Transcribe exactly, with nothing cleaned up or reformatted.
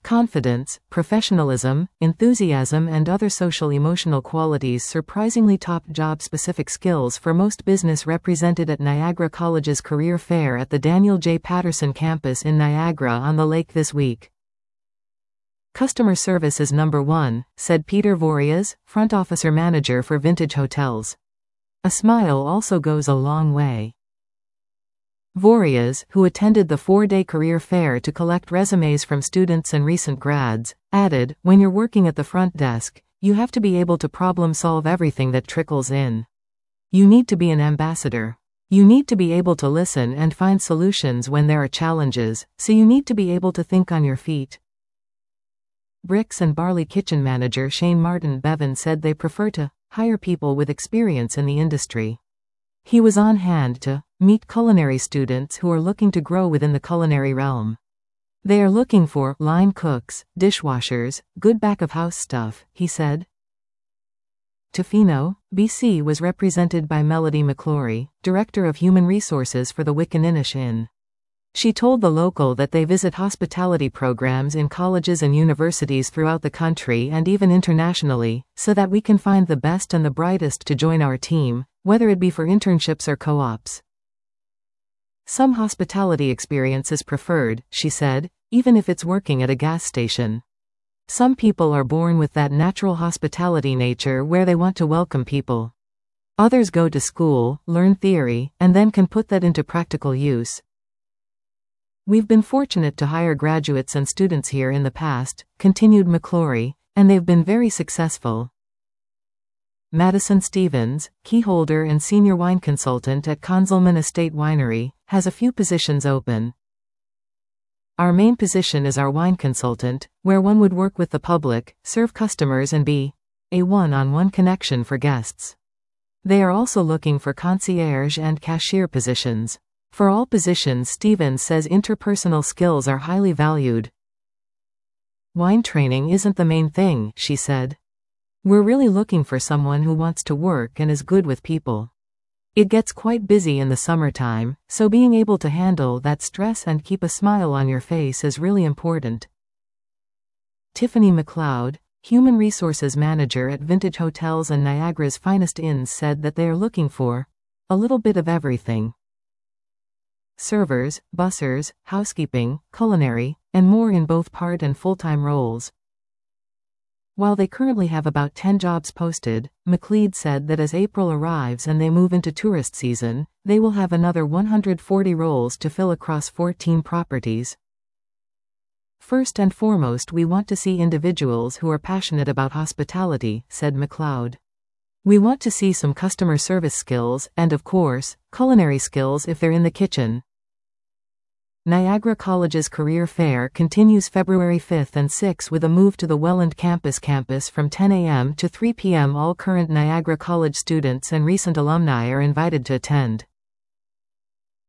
Confidence, professionalism, enthusiasm and other social-emotional qualities surprisingly top job-specific skills for most business represented at Niagara College's career fair at the Daniel J. Patterson campus in Niagara-on-the-Lake this week. Customer service is number one, said Peter Vorias, front officer manager for Vintage Hotels. A smile also goes a long way. Vorias, who attended the four-day career fair to collect resumes from students and recent grads, added, "When you're working at the front desk, you have to be able to problem-solve everything that trickles in. You need to be an ambassador. You need to be able to listen and find solutions when there are challenges, so you need to be able to think on your feet." Bricks and Barley kitchen manager Shane Martin Bevan said they prefer to hire people with experience in the industry. He was on hand to meet culinary students who are looking to grow within the culinary realm. They are looking for line cooks, dishwashers, good back-of-house stuff, he said. Tofino, B C was represented by Melody McClory, Director of Human Resources for the Wickaninnish Inn. She told The Local that they visit hospitality programs in colleges and universities throughout the country and even internationally, so that we can find the best and the brightest to join our team, whether it be for internships or co-ops. Some hospitality experience is preferred, she said, even if it's working at a gas station. Some people are born with that natural hospitality nature where they want to welcome people. Others go to school, learn theory, and then can put that into practical use. We've been fortunate to hire graduates and students here in the past, continued McClory, and they've been very successful. Madison Stevens, keyholder and senior wine consultant at Conzelman Estate Winery, has a few positions open. Our main position is our wine consultant, where one would work with the public, serve customers and be a one-on-one connection for guests. They are also looking for concierge and cashier positions. For all positions, Stevens says interpersonal skills are highly valued. Wine training isn't the main thing, she said. We're really looking for someone who wants to work and is good with people. It gets quite busy in the summertime, so being able to handle that stress and keep a smile on your face is really important. Tiffany McLeod, Human Resources Manager at Vintage Hotels and Niagara's Finest Inns, said that they are looking for a little bit of everything. Servers, bussers, housekeeping, culinary, and more in both part and full-time roles. While they currently have about ten jobs posted, McLeod said that as April arrives and they move into tourist season, they will have another one hundred forty roles to fill across fourteen properties. First and foremost, we want to see individuals who are passionate about hospitality, said McLeod. We want to see some customer service skills and, of course, culinary skills if they're in the kitchen. Niagara College's career fair continues February fifth and sixth with a move to the Welland campus campus from ten a m to three p m All current Niagara College students and recent alumni are invited to attend.